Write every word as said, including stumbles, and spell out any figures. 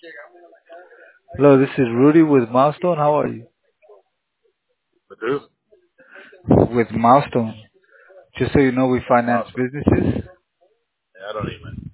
Hello, this is Rudy with Milestone. How are you? But dude, With Milestone. Just so you know, we finance awesome. businesses. Yeah, I don't even.